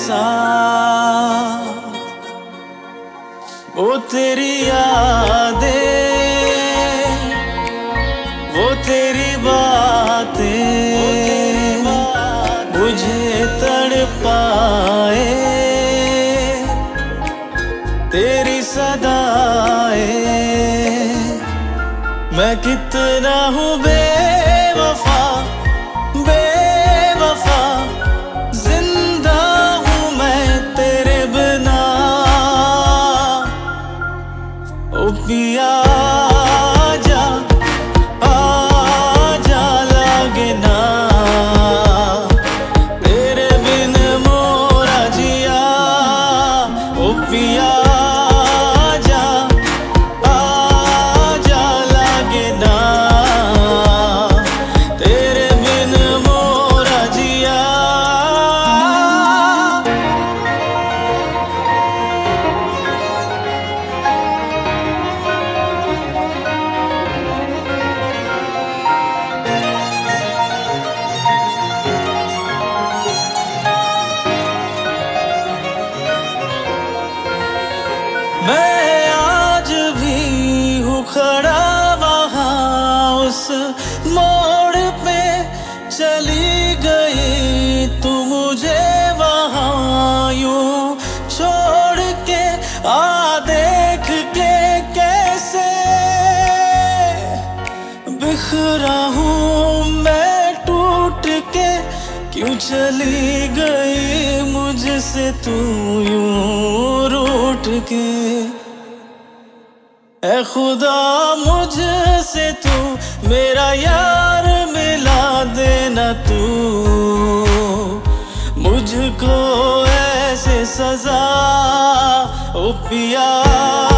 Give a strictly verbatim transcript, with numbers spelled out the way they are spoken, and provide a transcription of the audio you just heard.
साथ। वो तेरी यादें, वो तेरी बातें मुझे तड़पाए, तेरी सदाएं। मैं कितना हूँ बेवफा, बेवफा, जिंदा हूँ मैं तेरे बिना। ओ पिया आजा, आजा लागे ना तेरे बिन मोरा जिया। ओ पिया मैं आज भी हूँ खड़ा वहाँ उस मोड़ पे, चली गई तू मुझे वहाँ यूं छोड़ के। आ देख के कैसे बिखरा हूँ मैं टूट के, क्यों चली गई मुझसे तू यूं रूठ के। ऐ खुदा मुझसे तू मेरा यार मिला देना तू, मुझको ऐसे सजा। ओ पिया